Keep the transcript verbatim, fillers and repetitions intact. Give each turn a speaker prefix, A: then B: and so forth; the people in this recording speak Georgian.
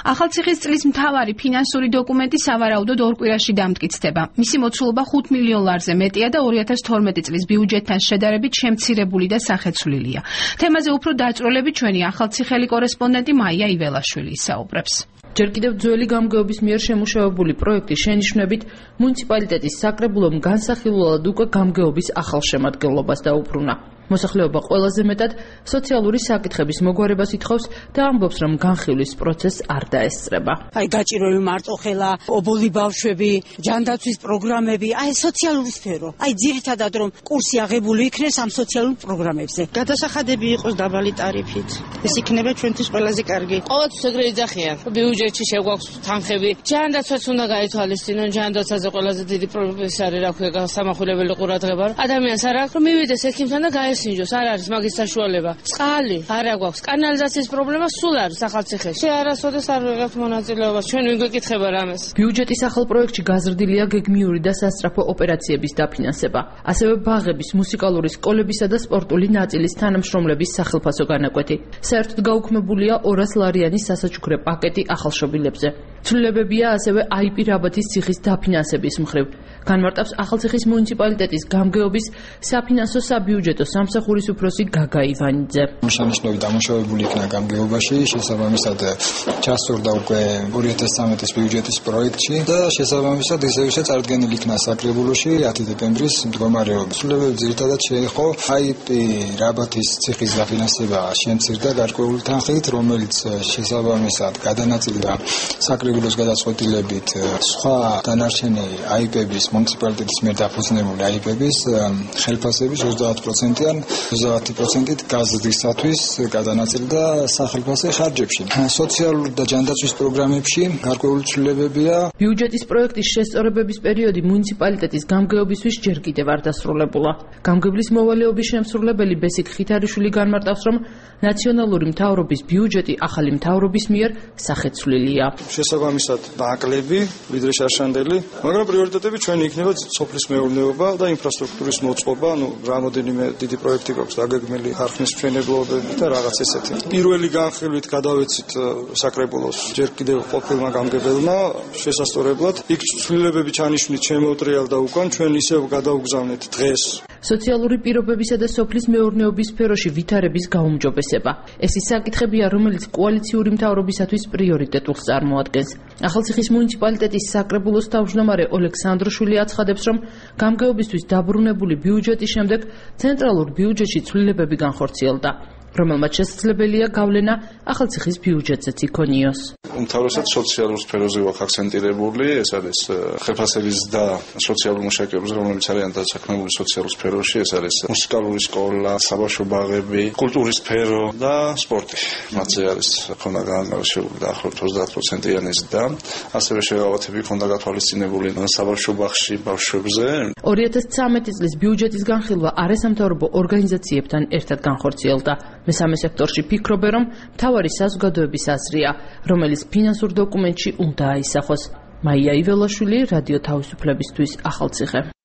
A: ახალციხის წლის მთავარი ფინანსური დოკუმენტი სავარაუდოდ ორ კვირაში დამტკიცდება. მისი მოცულობა ხუთ მილიონ ლარზე მეტია და ორი ათას თორმეტი წლის ბიუჯეტთან შედარებით შემცირებული და სახეცვლილია. თემაზე უფრო დაწვრილებით ჩვენი ახალციხელი კორესპონდენტი მაია იველაშვილი ისაუბრებს.
B: ჯერ კიდევ ძველი გამგეობის მიერ შემუშავებული პროექტის შენიშვნებით მუნიციპალიტეტის საკრებულომ განსახილველად უკვე გამგეობის ახალ შემადგენლობას დაუბრუნა. მოსახლეობა ყველაზე მეტად სოციალური საკითხების მოგვარებას ითხოვს და ამბობს, რომ განხილვის პროცესს არ დაესწრება.
C: აი გაჭირველი მარტოხელა, ობოლი ბავშვები, ჯანდაცვის პროგრამები, აი სოციალური სფერო. აი ძირითადად რომ კურსი აღებული იქნეს ამ სოციალურ პროგრამებზე.
D: გადასახადები იყოს დაბალი ტარიფით. ეს იქნება ჩვენთვის ყველაზე კარგი.
E: ყოველთვის ეგრე იძახიან. ბიუჯეტში შეგვაქვს თანხები. ჯანდაცვაც უნდა გაითვალისწინონ, ჯანდაცვაზე ყველაზე დიდი პრობლემა არის, რა ქვია, სამახვილებელი ყურადღება. ადამიანს არ აქვს რომ მივიდეს ექიმთან და გაეს სინჯოს არ არის მაგის საშუალება. წყალი არ აქვს, კანალიზაციის პრობლემა სულ არის ახალციხეში. არასოდეს არ ვიღებთ მონაწილეობას. ჩვენ ვინ გვეკითხება რამეს.
B: ბიუჯეტის ახალ პროექტში გაზრდილია გეგმიური და სასწრაფო ოპერაციების დაფინანსება. ასევე ბაღების, მუსიკალური სკოლებისა და სპორტული ნაწილის თანამშრომლების სახელფასო განაკვეთი. საერთოდ გაუქმებულია ორას ლარიანის სასაჩუქრე პაკეტი ახალშობილებზე. ცვლილებებია ასევე აიპი რაბათის ციხის დაფინანსების მხრივ. განმარტავს ახალციხის მუნიციპალიტეტის გამგეობის საფინანსო საბიუჯეტო სამსახურის უფროსი გაგა ივანიძე.
F: Შენიშნები დამუშავებული იქნა გამგეობაში, შესაბამისად ჩასწორდა უკვე ორი ათას ცხრამეტის ბიუჯეტის პროექტში და შესაბამისად ისევ წარდგენილი იქნა საკრებულოში ათი დეკემბრის მდგომარეობა. ცვლილებები ძირითადად შეეხო აიპი რაბათის ციხის დაფინანსება შემცირდა გარკვეული თანხით, რომელიც შესაბამისად გადანაწილდა საკრებულოს გადაწყვეტილებით სხვა დანარჩენი აიპების მუნიციპალიტეტის მიერ დაფუძნებული აიპების ხელფასების ოცდაათ პროცენტიან ოცდაათი პროცენტით გაზრდისათვის გადანაწილდა სახელფასე ხარჯებში. სოციალური და ჯანდაცვის პროგრამებში გარკვეული ცვლილებებია.
B: ბიუჯეტის პროექტის შესწორებების პერიოდი მუნიციპალიტეტის გამგეობისთვის ჯერ კიდევ არ დასრულებულა. გამგებლის მოვალეობის შემსრულებელი ბესიკ ხითარიშვილი განმარტავს, რომ ნაციონალური მთავრობის ბიუჯეტი ახალი მთავრობის მიერ სახეცვლილია.
G: შესაბამისად ნაკლები, ვიდრე შარშანდელი, მაგრამ პრიორიტეტები ჩვენი იქნება სოფლის მეურნეობა და ინფრასტრუქტურის მოწყობა, ну, რამოდენიმე დიდი პროექტი გვაქვს დაგეგმილი ხარხნის მშენებლობები და რაღაც ესეთი. პირველი განხილვით გადავეცით საკრებულოს ჯერ კიდევ ყოფილმა გამგებელმა შესასწორებლად. იქ ცვლილებები ჩანიშნით შემოუტრიალ და უკან ჩვენ ისევ გადავგზავნეთ დღეს.
B: სოციალური პირობებისა და სოფლის მეურნეობის სფეროში ვითარების გაუმჯობესება. ეს ის საკითხებია, რომელიც კოალიციური მთავრობისათვის პრიორიტეტულს წარმოადგენს. ახალციხის მუნიციპალიტეტის საკრებულოს თავმჯდომარე ოლექსანდროშვილი აცხადებს, რომ გამგეობისთვის დაბრუნებული ბიუჯეტის შემდეგ ცენტრალურ ბიუჯეტში ცვლილებები განხორციელდა, რომელმაც შესაძლებელია გავლენა ახალციხის ბიუჯეტზეც იქონიოს.
H: უმთავრესად სოციალურ სფეროზე ვახ აქცენტირებული, ეს არის ხელფასების და სოციალური მუშაკების, რომლებიც არიან დასაქმებული სოციალურ სფეროში, ეს არის მუსიკალური სკოლა, საბავშვო ბაღები, კულტურის სფერო და სპორტი. მათზე არის ქონა განმარტებული დაახლოებით ოცდაათ პროცენტიანი ზრდა. ასევე შეღავათები ქონდა გათვალისწინებული საბავშვო ბაღში ბავშვებზე.
B: ორი ათას ცხრამეტი წლის ბიუჯეტის განხილვა არასამთავრობო ორგანიზაციებთან ერთად განხორციელდა. მესამე სექტორში ფიქრობენ, რომ მთავარი საზოგადოების აზრია, რომელიც ფინანსურ დოკუმენტში უნდა აისახოს. მაია იველაშვილი, რადიო თავისუფლებისთვის, ახალციხე.